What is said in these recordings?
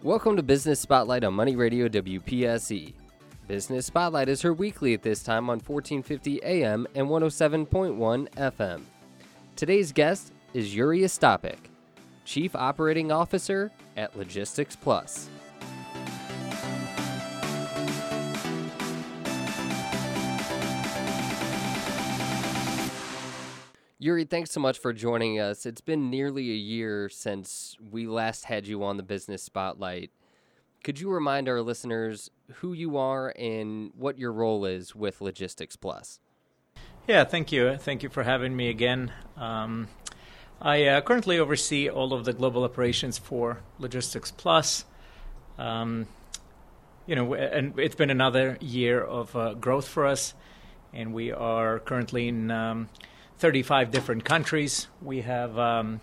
Welcome to Business Spotlight on Money Radio WPSE. Business Spotlight is heard weekly at this time on 1450 AM and 107.1 FM. Today's guest is Yuri Ostapik, Chief Operating Officer at Logistics Plus. Yuri, thanks so much for joining us. It's been nearly a year since we last had you on the Business Spotlight. Could you remind our listeners who you are and what your role is with Logistics Plus? Yeah, thank you. Thank you for having me again. I currently oversee all of the global operations for Logistics Plus. And it's been another year of growth for us, and we are currently in 35 different countries. We have,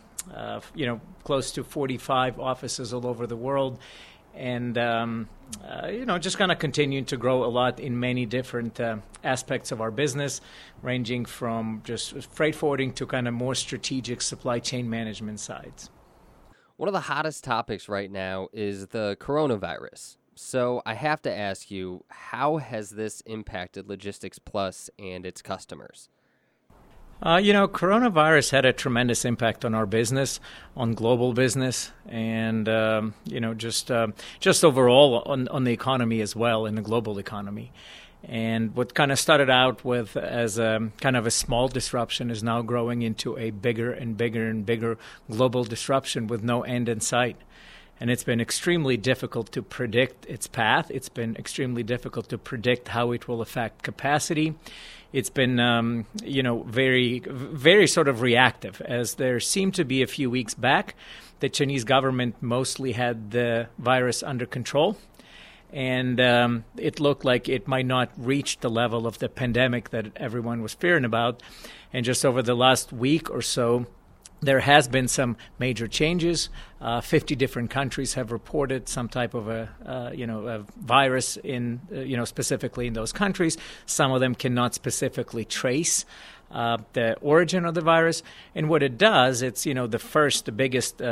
close to 45 offices all over the world, and just kind of continuing to grow a lot in many different aspects of our business, ranging from just freight forwarding to kind of more strategic supply chain management sides. One of the hottest topics right now is the coronavirus. So I have to ask you, how has this impacted Logistics Plus and its customers? Coronavirus had a tremendous impact on our business, on global business, and, just overall on the economy as well, in the global economy. And what kind of started out with as a kind of a small disruption is now growing into a bigger and bigger and bigger global disruption with no end in sight. And it's been extremely difficult to predict its path. It's been extremely difficult to predict how it will affect capacity. It's been, very, very sort of reactive, as there seemed to be a few weeks back. The Chinese government mostly had the virus under control, and it looked like it might not reach the level of the pandemic that everyone was fearing about. And just over the last week or so, there has been some major changes. 50 different countries have reported some type of a virus in, specifically in those countries. Some of them cannot specifically trace the origin of the virus. And what it does, it's, the biggest,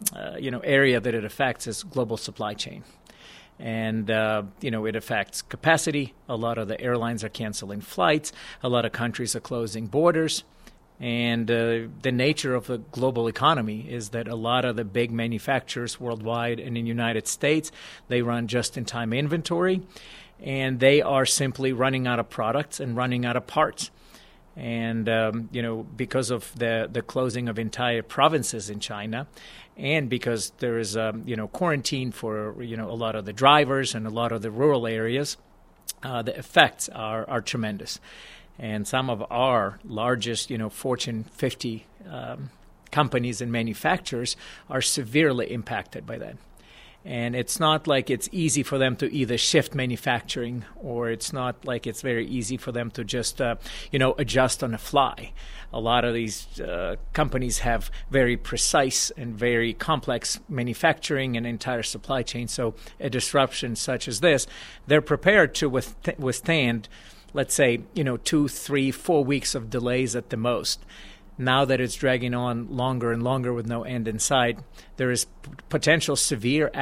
area that it affects is global supply chain. And, it affects capacity. A lot of the airlines are canceling flights. A lot of countries are closing borders. And the nature of the global economy is that a lot of the big manufacturers worldwide and in the United States, they run just-in-time inventory, and they are simply running out of products and running out of parts. And, because of the closing of entire provinces in China, and because there is, quarantine for, a lot of the drivers and a lot of the rural areas, the effects are tremendous. And some of our largest, Fortune 50 companies and manufacturers are severely impacted by that. And it's not like it's easy for them to either shift manufacturing, or it's not like it's very easy for them to just, adjust on the fly. A lot of these companies have very precise and very complex manufacturing and entire supply chain. So a disruption such as this, they're prepared to withstand, let's say, 2, 3, 4 weeks of delays at the most. Now that it's dragging on longer and longer with no end in sight, there is potential severe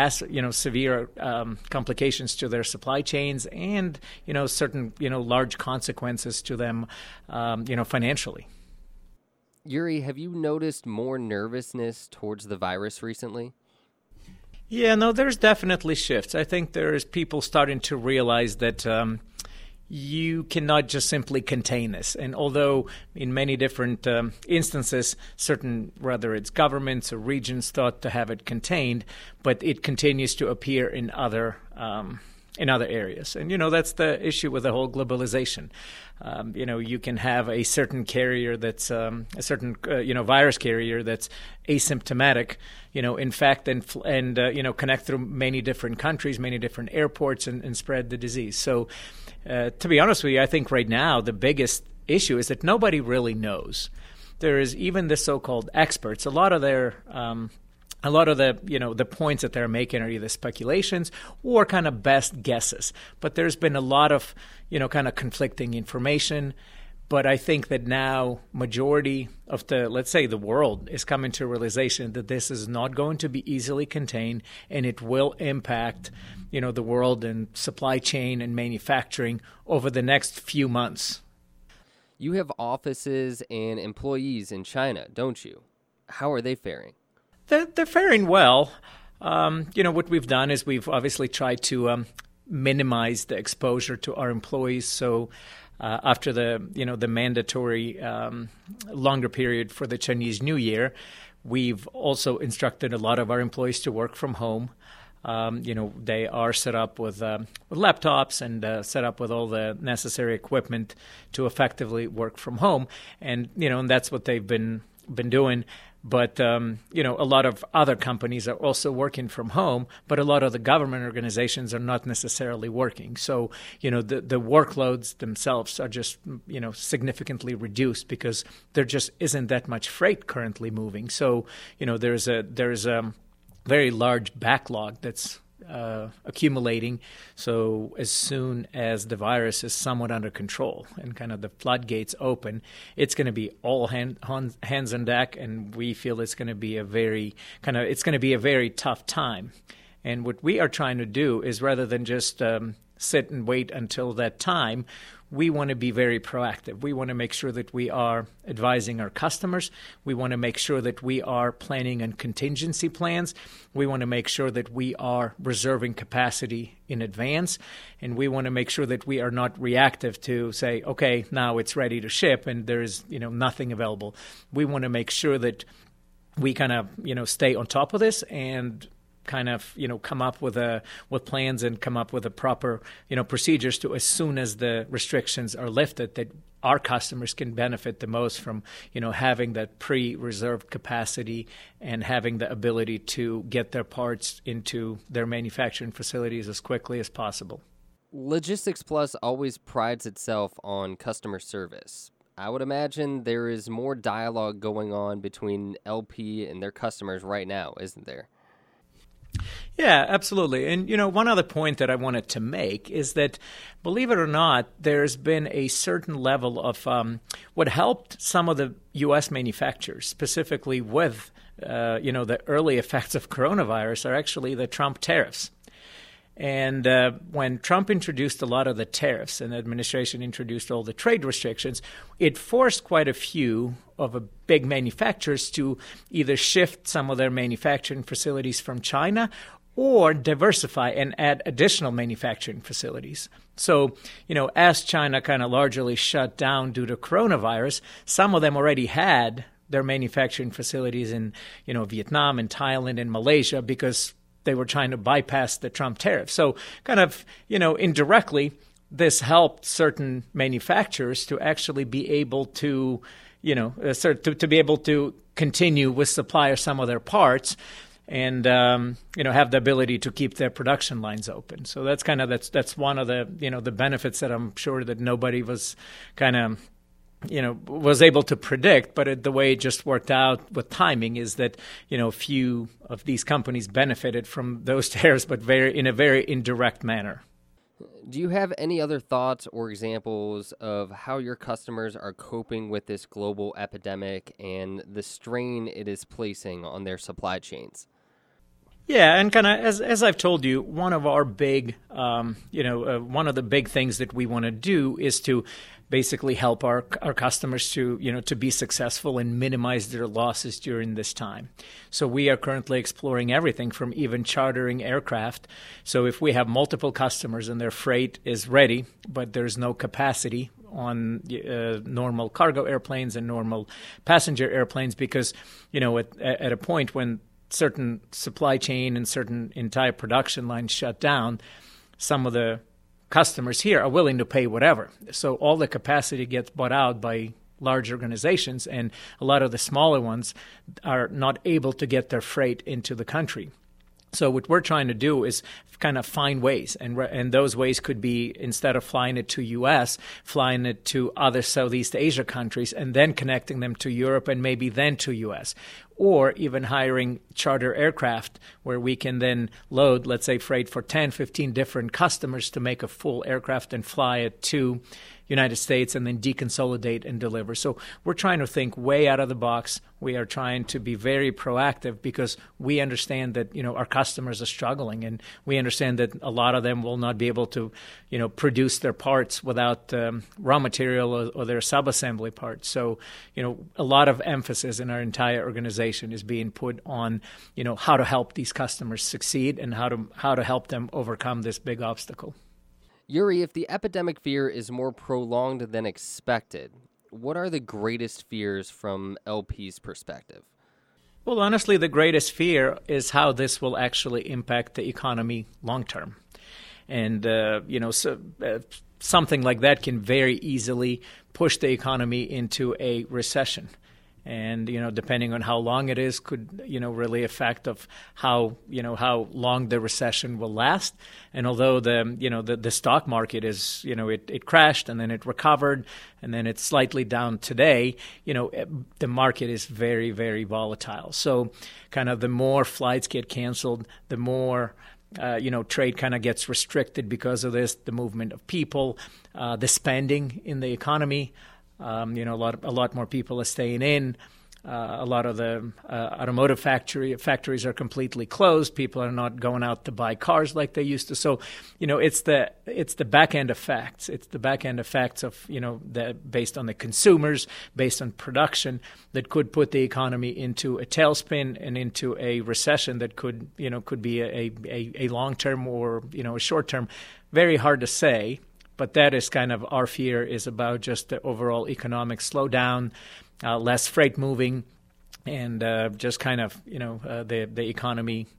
complications to their supply chains, and certain large consequences to them, financially. Yuri, have you noticed more nervousness towards the virus recently? Yeah, no, there's definitely shifts. I think there's people starting to realize that you cannot just simply contain this. And although in many different instances, whether it's governments or regions thought to have it contained, but it continues to appear in other areas. And, that's the issue with the whole globalization. You can have a certain carrier that's virus carrier that's asymptomatic, infect and connect through many different countries, many different airports, and spread the disease. So to be honest with you, I think right now the biggest issue is that nobody really knows. There is even the so-called experts. A lot of the points that they're making are either speculations or kind of best guesses. But there's been a lot of, kind of conflicting information. But I think that now majority of let's say the world is coming to a realization that this is not going to be easily contained, and it will impact, the world and supply chain and manufacturing over the next few months. You have offices and employees in China, don't you? How are they faring? They're faring well. What we've done is we've obviously tried to minimize the exposure to our employees. So after the mandatory longer period for the Chinese New Year, we've also instructed a lot of our employees to work from home. They are set up with laptops and set up with all the necessary equipment to effectively work from home, and that's what they've been doing. But a lot of other companies are also working from home, but a lot of the government organizations are not necessarily working. So the workloads themselves are just significantly reduced because there just isn't that much freight currently moving. So there's a very large backlog that's accumulating. So as soon as the virus is somewhat under control and kind of the floodgates open, it's going to be all hands on deck, and we feel it's going to be a very tough time. And what we are trying to do is, rather than just sit and wait until that time, we want to be very proactive. We want to make sure that we are advising our customers. We want to make sure that we are planning on contingency plans. We want to make sure that we are reserving capacity in advance. And we want to make sure that we are not reactive to say, okay, now it's ready to ship and there's nothing available. We want to make sure that we kind of stay on top of this and kind of come up with plans and come up with a proper procedures to, as soon as the restrictions are lifted, that our customers can benefit the most from having that pre-reserved capacity and having the ability to get their parts into their manufacturing facilities as quickly as possible. Logistics Plus always prides itself on customer service. I would imagine there is more dialogue going on between LP and their customers right now, isn't there? Yeah, absolutely. And, one other point that I wanted to make is that, believe it or not, there's been a certain level of what helped some of the U.S. manufacturers, specifically with, the early effects of coronavirus, are actually the Trump tariffs. And when Trump introduced a lot of the tariffs and the administration introduced all the trade restrictions, it forced quite a few of the big manufacturers to either shift some of their manufacturing facilities from China or diversify and add additional manufacturing facilities. So, as China kind of largely shut down due to coronavirus, some of them already had their manufacturing facilities in, Vietnam and Thailand and Malaysia because they were trying to bypass the Trump tariff. So kind of, indirectly, this helped certain manufacturers to actually be able to, to be able to continue with supply of some of their parts and, have the ability to keep their production lines open. So that's one of the, the benefits that I'm sure that nobody was kind of was able to predict, but the way it just worked out with timing is that, few of these companies benefited from those tariffs, but in a very indirect manner. Do you have any other thoughts or examples of how your customers are coping with this global epidemic and the strain it is placing on their supply chains? Yeah, and kind of as I've told you, one of our big, one of the big things that we want to do is to basically help our customers to be successful and minimize their losses during this time. So we are currently exploring everything from even chartering aircraft. So if we have multiple customers and their freight is ready, but there's no capacity on normal cargo airplanes and normal passenger airplanes, because at a point when certain supply chain and certain entire production lines shut down, some of the customers here are willing to pay whatever. So all the capacity gets bought out by large organizations, and a lot of the smaller ones are not able to get their freight into the country. So what we're trying to do is kind of find ways, and those ways could be, instead of flying it to U.S., flying it to other Southeast Asia countries and then connecting them to Europe and maybe then to U.S., or even hiring charter aircraft where we can then load, let's say, freight for 10, 15 different customers to make a full aircraft and fly it to, United States and then deconsolidate and deliver. So we're trying to think way out of the box. We are trying to be very proactive because we understand that, our customers are struggling, and we understand that a lot of them will not be able to, produce their parts without raw material or their sub-assembly parts. So, a lot of emphasis in our entire organization is being put on, how to help these customers succeed and how to help them overcome this big obstacle. Yuri, if the epidemic fear is more prolonged than expected, what are the greatest fears from LP's perspective? Well, honestly, the greatest fear is how this will actually impact the economy long term. And, something like that can very easily push the economy into a recession. And, depending on how long it is, could, really affect of how long the recession will last. And although the stock market is, it crashed and then it recovered and then it's slightly down today, the market is very, very volatile. So kind of the more flights get canceled, the more trade kind of gets restricted because of this, the movement of people, the spending in the economy. A lot more people are staying in. A lot of the automotive factories are completely closed. People are not going out to buy cars like they used to. So, it's the back end effects. It's the back end effects of based on the consumers, based on production, that could put the economy into a tailspin and into a recession that could be a long term or a short term. Very hard to say. But that is kind of our fear, is about just the overall economic slowdown, less freight moving, and just kind of, the economy,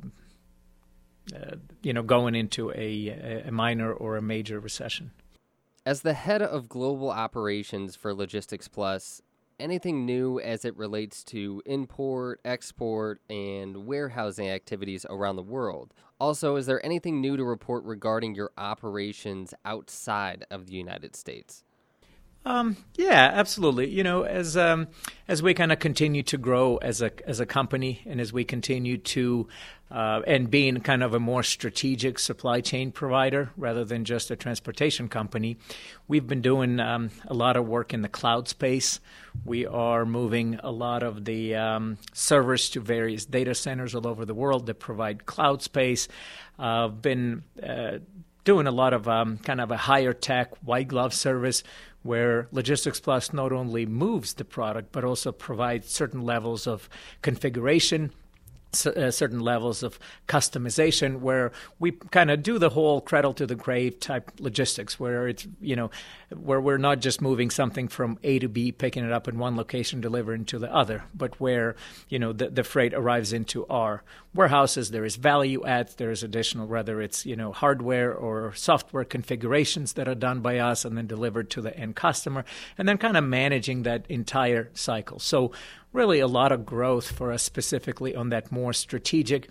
going into a minor or a major recession. As the head of global operations for Logistics Plus, anything new as it relates to import, export, and warehousing activities around the world? Also, is there anything new to report regarding your operations outside of the United States? Yeah, absolutely. As we kind of continue to grow as a company, and as we continue to and being kind of a more strategic supply chain provider rather than just a transportation company, we've been doing a lot of work in the cloud space. We are moving a lot of the servers to various data centers all over the world that provide cloud space. Been doing a lot of kind of a higher tech white glove service, where Logistics Plus not only moves the product, but also provides certain levels of configuration, certain levels of customization, where we kind of do the whole cradle to the grave type logistics, where it's, where we're not just moving something from A to B, picking it up in one location, delivering to the other, but where, the freight arrives into our warehouses. There is value adds, there is additional, whether it's, hardware or software configurations that are done by us and then delivered to the end customer, and then kind of managing that entire cycle. So really a lot of growth for us specifically on that more strategic,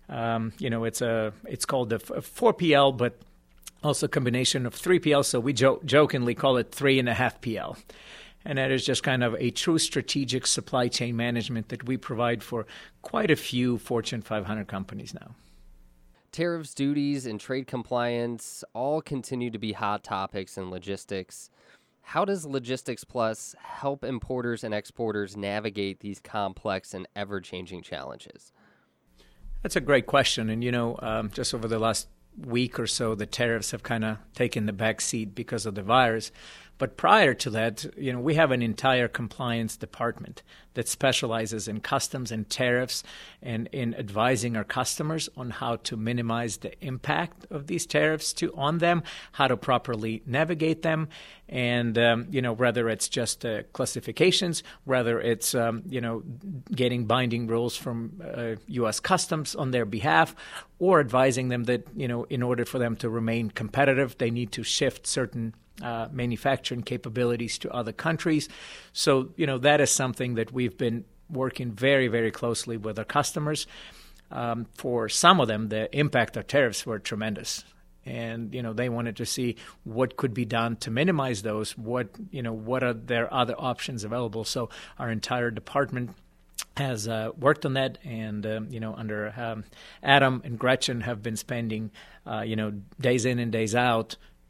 it's called the 4PL, but also a combination of 3PL. So we jokingly call it 3.5PL. And that is just kind of a true strategic supply chain management that we provide for quite a few Fortune 500 companies now. Tariffs, duties, and trade compliance all continue to be hot topics in logistics. How does Logistics Plus help importers and exporters navigate these complex and ever-changing challenges? That's a great question. And, just over the last week or so, the tariffs have kind of taken the back seat because of the virus. But prior to that, we have an entire compliance department that specializes in customs and tariffs and in advising our customers on how to minimize the impact of these tariffs on them, how to properly navigate them, and, whether it's just classifications, whether it's, getting binding rules from U.S. Customs on their behalf, or advising them that, in order for them to remain competitive, they need to shift certain manufacturing capabilities to other countries. So, that is something that we've been working very, very closely with our customers. For some of them, the impact of tariffs were tremendous. And, they wanted to see what could be done to minimize those, what are their other options available. So our entire department has worked on that, and under Adam and Gretchen have been spending days in and days out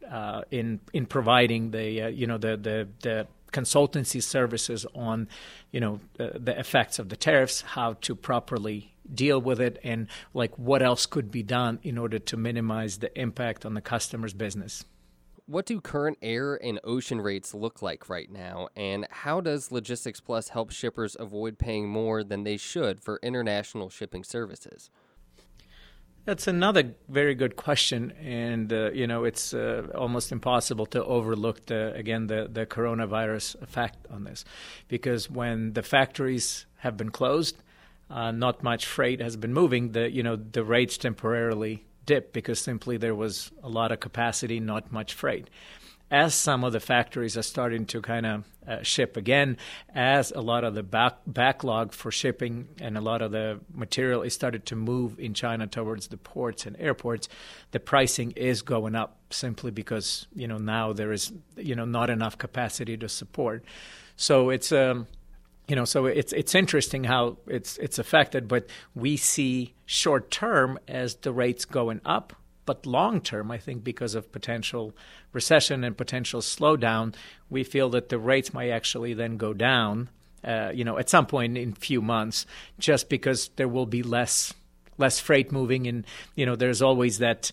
in providing the consultancy services on the effects of the tariffs, how to properly deal with it, and like what else could be done in order to minimize the impact on the customer's business. What do current air and ocean rates look like right now, and how does Logistics Plus help shippers avoid paying more than they should for international shipping services? That's another very good question, and it's almost impossible to overlook the coronavirus effect on this, because when the factories have been closed, not much freight has been moving. The rates temporarily dip because simply there was a lot of capacity, not much freight. As some of the factories are starting to kind of ship again, as a lot of the backlog for shipping and a lot of the material is started to move in China towards the ports and airports, the pricing is going up simply because now there is not enough capacity to support. So it's it's interesting how it's affected, but we see short term as the rates going up. But long term, I think because of potential recession and potential slowdown, we feel that the rates might actually then go down, at some point in a few months, just because there will be less freight moving, and there's always that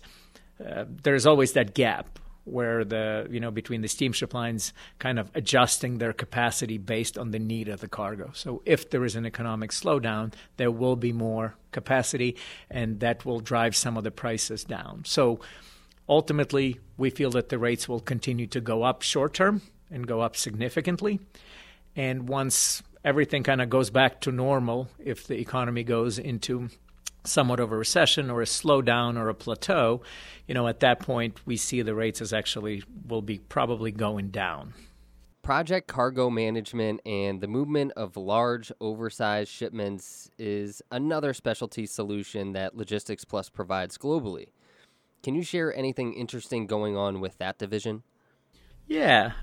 gap where between the steamship lines kind of adjusting their capacity based on the need of the cargo. So if there is an economic slowdown, there will be more capacity, and that will drive some of the prices down. So ultimately, we feel that the rates will continue to go up short term and go up significantly. And once everything kind of goes back to normal, if the economy goes into somewhat of a recession or a slowdown or a plateau, at that point we see the rates as actually will be probably going down. Project cargo management and the movement of large, oversized shipments is another specialty solution that Logistics Plus provides globally. Can you share anything interesting going on with that division? Yeah,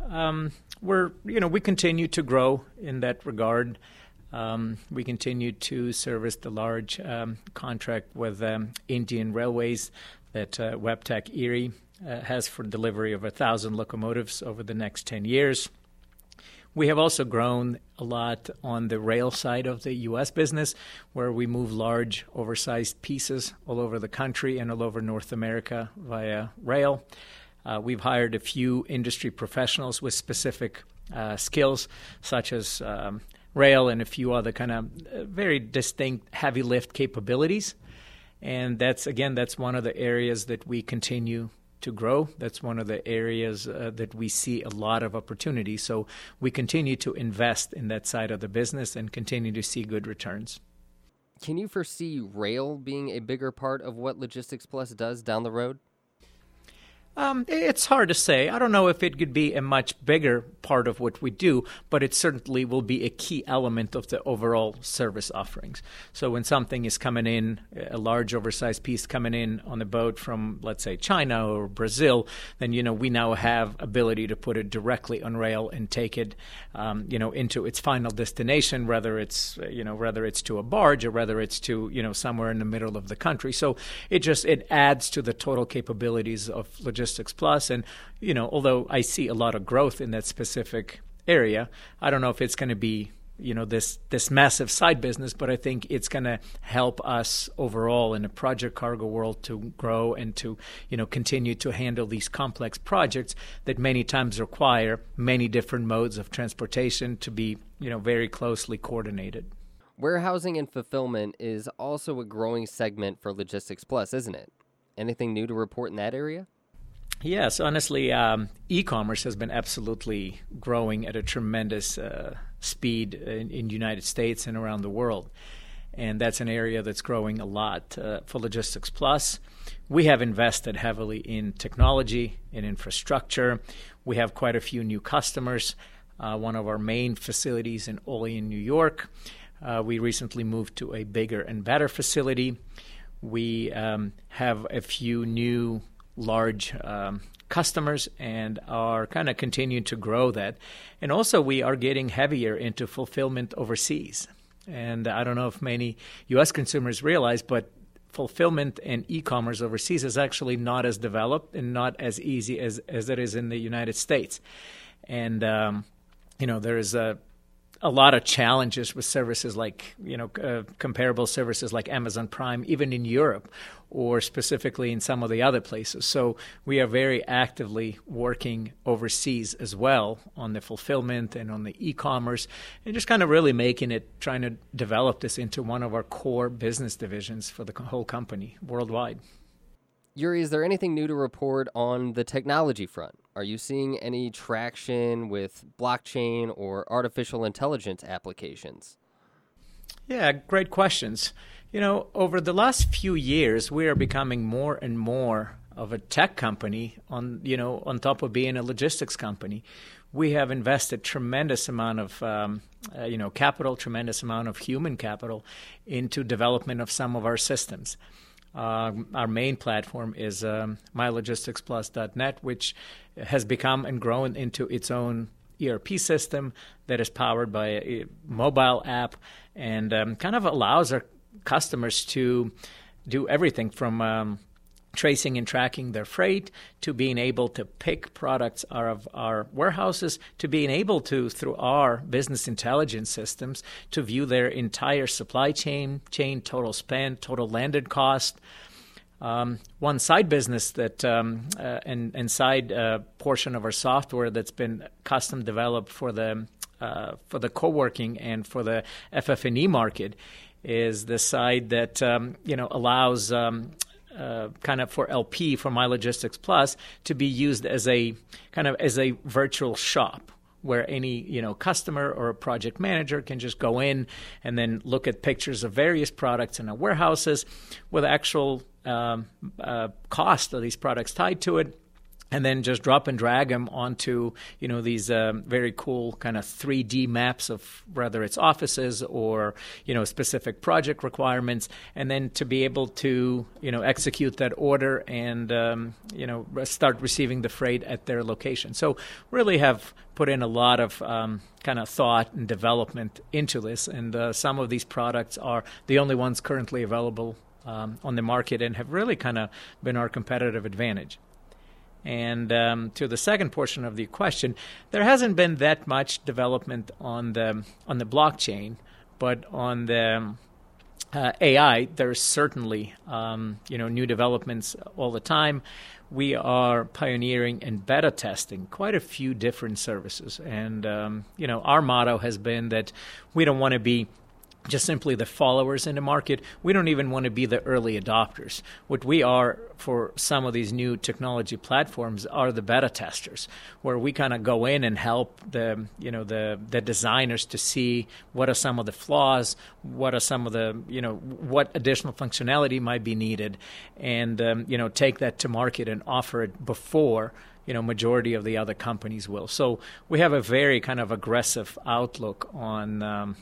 we continue to grow in that regard. We continue to service the large contract with Indian Railways that Wabtec Erie has for delivery of 1,000 locomotives over the next 10 years. We have also grown a lot on the rail side of the U.S. business, where we move large, oversized pieces all over the country and all over North America via rail. We've hired a few industry professionals with specific skills, such as rail and a few other kind of very distinct heavy lift capabilities. And that's one of the areas that we continue to grow. That's one of the areas that we see a lot of opportunity. So we continue to invest in that side of the business and continue to see good returns. Can you foresee rail being a bigger part of what Logistics Plus does down the road? It's hard to say. I don't know if it could be a much bigger part of what we do, but it certainly will be a key element of the overall service offerings. So when something is coming in, a large oversized piece coming in on a boat from, let's say, China or Brazil, then, we now have ability to put it directly on rail and take it, into its final destination, whether it's to a barge or whether it's to, somewhere in the middle of the country. So it adds to the total capabilities of Logistics Plus. And, although I see a lot of growth in that specific area, I don't know if it's going to be, this massive side business, but I think it's going to help us overall in the project cargo world to grow and to, continue to handle these complex projects that many times require many different modes of transportation to be, very closely coordinated. Warehousing and fulfillment is also a growing segment for Logistics Plus, isn't it? Anything new to report in that area? Yes, honestly, e-commerce has been absolutely growing at a tremendous speed in the United States and around the world. And that's an area that's growing a lot for Logistics Plus. We have invested heavily in technology and infrastructure. We have quite a few new customers. One of our main facilities in Olean, New York. We recently moved to a bigger and better facility. We have a few new large customers and are kind of continuing to grow that. And also we are getting heavier into fulfillment overseas. And I don't know if many U.S. consumers realize, but fulfillment and e-commerce overseas is actually not as developed and not as easy as it is in the United States. And, there is a lot of challenges with services like, comparable services like Amazon Prime, even in Europe, or specifically in some of the other places. So we are very actively working overseas as well on the fulfillment and on the e-commerce, and just kind of really trying to develop this into one of our core business divisions for the whole company worldwide. Yuri, is there anything new to report on the technology front? Are you seeing any traction with blockchain or artificial intelligence applications? Yeah, great questions. Over the last few years, we are becoming more and more of a tech company on top of being a logistics company. We have invested tremendous amount of capital, tremendous amount of human capital into development of some of our systems. Our main platform is mylogisticsplus.net, which has become and grown into its own ERP system that is powered by a mobile app and kind of allows our customers to do everything from tracing and tracking their freight to being able to pick products out of our warehouses to being able to, through our business intelligence systems, to view their entire supply chain, total spend, total landed cost. One side business that and side portion of our software that's been custom developed for the co-working and for the FF&E market is the side that allows kind of for LP, for My Logistics Plus, to be used as a virtual shop where any customer or a project manager can just go in and then look at pictures of various products in our warehouses with actual cost of these products tied to it, and then just drop and drag them onto these very cool kind of 3D maps of whether it's offices or specific project requirements, and then to be able to execute that order and start receiving the freight at their location. So really have put in a lot of kind of thought and development into this, and some of these products are the only ones currently available on the market and have really kind of been our competitive advantage. And to the second portion of the question, there hasn't been that much development on the blockchain, but on the AI, there's certainly new developments all the time. We are pioneering and beta testing quite a few different services, and our motto has been that we don't want to be just simply the followers in the market. We don't even want to be the early adopters. What we are for some of these new technology platforms are the beta testers, where we kind of go in and help the designers to see what are some of the flaws, what are some of the what additional functionality might be needed, and take that to market and offer it before majority of the other companies will. So we have a very kind of aggressive outlook on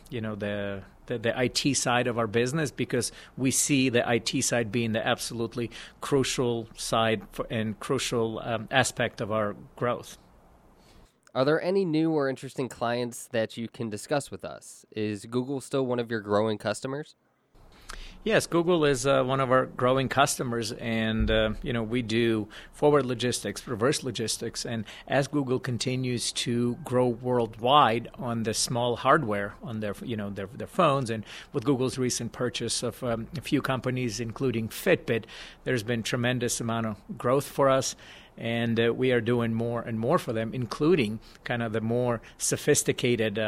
the IT side of our business, because we see the IT side being the absolutely crucial side and crucial aspect of our growth. Are there any new or interesting clients that you can discuss with us? Is Google still one of your growing customers? Yes, Google is one of our growing customers, and we do forward logistics, reverse logistics, and as Google continues to grow worldwide on the small hardware on their phones, and with Google's recent purchase of a few companies, including Fitbit, there's been tremendous amount of growth for us. And we are doing more and more for them, including kind of the more sophisticated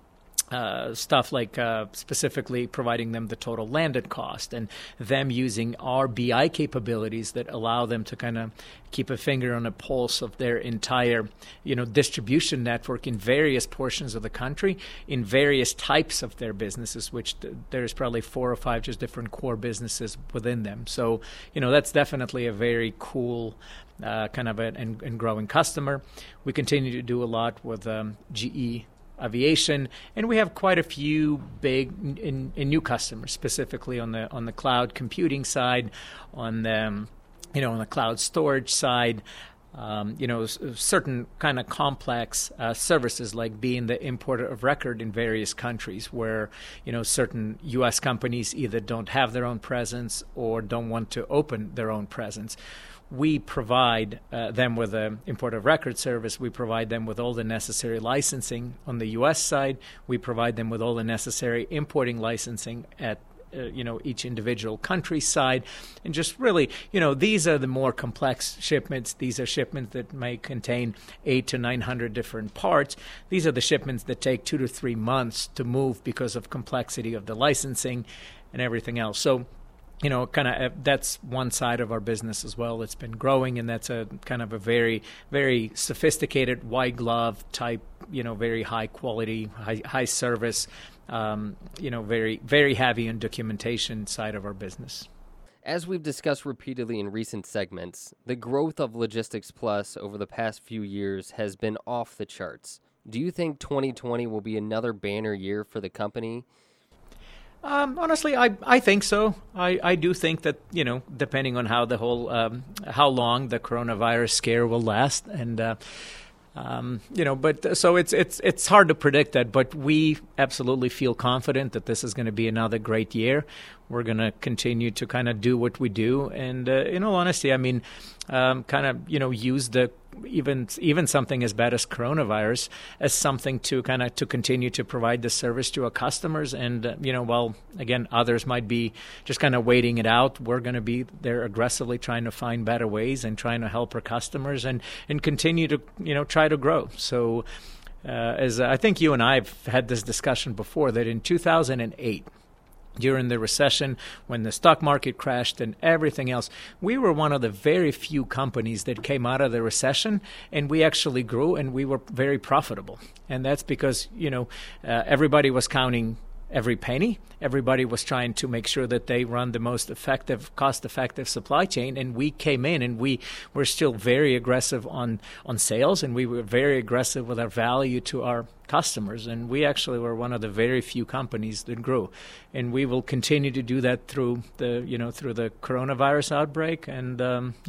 stuff like specifically providing them the total landed cost, and them using our BI capabilities that allow them to kind of keep a finger on the pulse of their entire distribution network in various portions of the country, in various types of their businesses, which there's probably 4 or 5 just different core businesses within them. So that's definitely a very cool kind of and growing customer. We continue to do a lot with GE Aviation, and we have quite a few big and new customers, specifically on the cloud computing side, on the on the cloud storage side, certain kind of complex services like being the importer of record in various countries where, certain U.S. companies either don't have their own presence or don't want to open their own presence. We provide them with an import of record service. We provide them with all the necessary licensing on the U.S. side. We provide them with all the necessary importing licensing at each individual country's side. And just really, these are the more complex shipments. These are shipments that may contain 800 to 900 different parts. These are the shipments that take 2 to 3 months to move because of complexity of the licensing and everything else. So, that's one side of our business as well. It's been growing, and that's a kind of a very, very sophisticated white glove type, very high quality, high service, very, very heavy on documentation side of our business. As we've discussed repeatedly in recent segments, the growth of Logistics Plus over the past few years has been off the charts. Do you think 2020 will be another banner year for the company? Honestly, I think so. I do think that, depending on how the whole, how long the coronavirus scare will last, and but so it's hard to predict that, but we absolutely feel confident that this is going to be another great year. We're going to continue to kind of do what we do, and in all honesty, I mean, use the even something as bad as coronavirus as something to kind of to continue to provide the service to our customers. And while again others might be just kind of waiting it out, we're going to be there aggressively trying to find better ways and trying to help our customers and continue to try to grow. So as I think you and I have had this discussion before, that in 2008. During the recession, when the stock market crashed and everything else, we were one of the very few companies that came out of the recession, and we actually grew, and we were very profitable. And that's because, everybody was counting every penny. Everybody was trying to make sure that they run the most effective, cost-effective supply chain, and we came in and we were still very aggressive on sales, and we were very aggressive with our value to our customers, and we actually were one of the very few companies that grew, and we will continue to do that through the coronavirus outbreak, and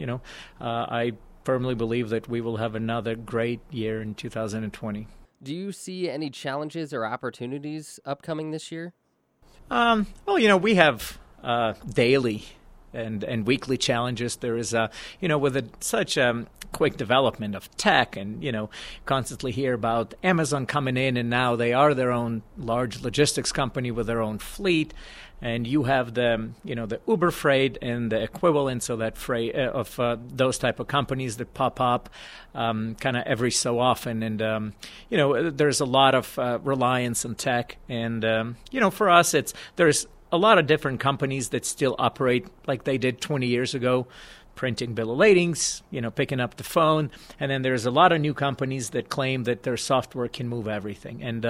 I firmly believe that we will have another great year in 2020. Do you see any challenges or opportunities upcoming this year? Well, we have daily and weekly challenges. There is with such quick development of tech, and constantly hear about Amazon coming in, and now they are their own large logistics company with their own fleet. And you have the Uber Freight and the equivalents of that freight of those type of companies that pop up kind of every so often. And there's a lot of reliance on tech. And for us, there's a lot of different companies that still operate like they did 20 years ago, printing bill of ladings, picking up the phone. And then there's a lot of new companies that claim that their software can move everything. And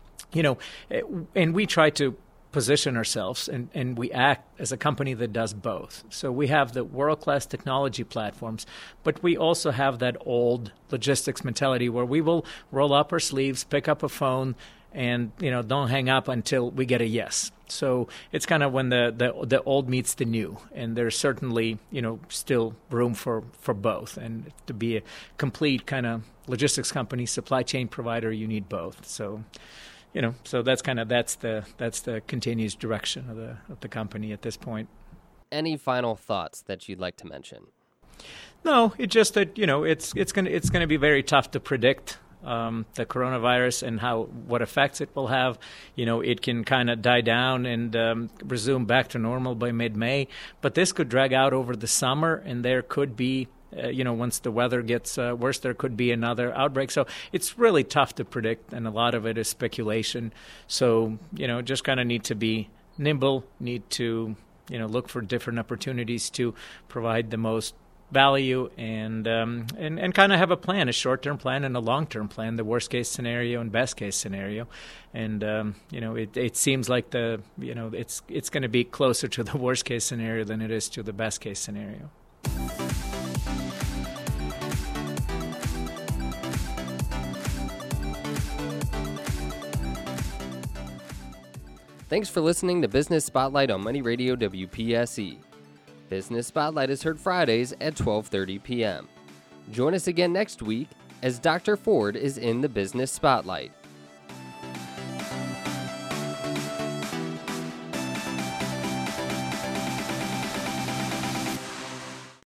and we try to position ourselves, and we act as a company that does both. So we have the world-class technology platforms, but we also have that old logistics mentality where we will roll up our sleeves, pick up a phone, and don't hang up until we get a yes. So it's kind of when the old meets the new, and there's certainly still room for both. And to be a complete kind of logistics company, supply chain provider, you need both. So. So that's the continuous direction of the company at this point. Any final thoughts that you'd like to mention? No, it's just that it's gonna be very tough to predict the coronavirus and what effects it will have. It can kind of die down and resume back to normal by mid-May, but this could drag out over the summer, and there could be. Once the weather gets worse, there could be another outbreak. So it's really tough to predict, and a lot of it is speculation. So, just kind of need to be nimble, need to, look for different opportunities to provide the most value and kind of have a plan, a short-term plan and a long-term plan, the worst-case scenario and best-case scenario. And, it seems like it's going to be closer to the worst-case scenario than it is to the best-case scenario. Thanks for listening to Business Spotlight on Money Radio WPSE. Business Spotlight is heard Fridays at 12:30 p.m. Join us again next week as Dr. Ford is in the Business Spotlight.